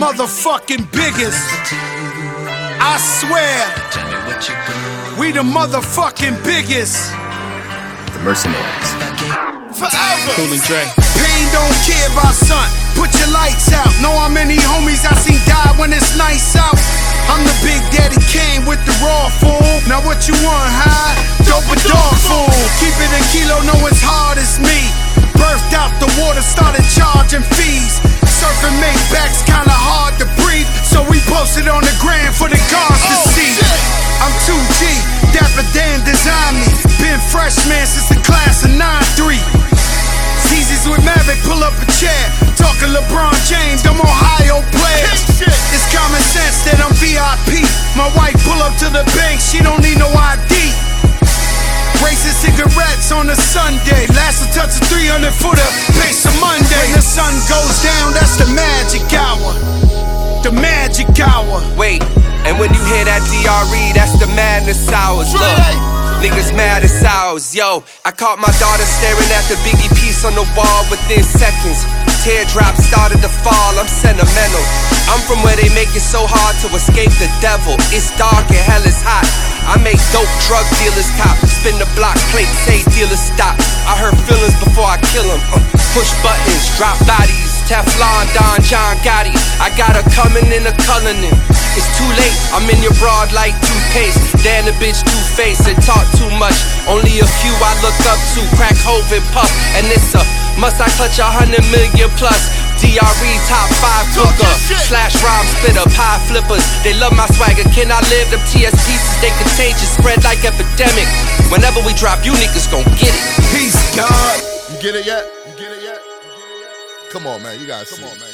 motherfucking biggest. I swear, we the motherfucking biggest. The Mercenaries. Forever. Cool and Dre. Pain don't care about son. Put your lights out. Know how many homies I seen die when it's nice out. I'm the big daddy Kane with the raw fool. Now what you want, huh? Dope a dog fool. Keep it a kilo, know it's hard as me. Birthed out the water, started charging fees. Surfing Maybach's kinda hard to breathe, so we posted on the gram for the gods to see. I'm 2G, Dapper Dan designed me. Been freshman since the class of 9-3. Seasons with Maverick, pull up a chair. Talking LeBron James, I'm Ohio player. It's common sense that I'm VIP. My wife pull up to the bank, she don't need no ID. Racing cigarettes on a Sunday. Last a touch of 300 footer, pay some Monday. When the sun goes down, that's the magic hour. The magic hour. Wait, and when you hear that DRE, that's the madness hours. Look, niggas mad as ours. Yo, I caught my daughter staring at the Biggie piece on the wall within seconds. Teardrops started to fall, I'm sentimental. I'm from where they make it so hard to escape the devil. It's dark and hell is hot. I make dope drug dealers cop. Spin the block plate, say dealers stop. I hurt feelings before I kill them. Push buttons, drop bodies. Teflon, Don, John Gotti. I got her coming in a Cullinan. It's too late, I'm in your broad like toothpaste. Dan the bitch two-faced and talk too much. Only a few I look up to. Crack, Hove, and Puff. And it's a must I clutch 100 million plus. DRE top 5 booker. Slash rhyme spitter, pie flippers. They love my swagger, can I live? Them TS pieces, they contagious, spread like epidemic. Whenever we drop, you niggas gon' get it. Peace, God. You get it yet? You get it yet? Come on, man. You gotta see it.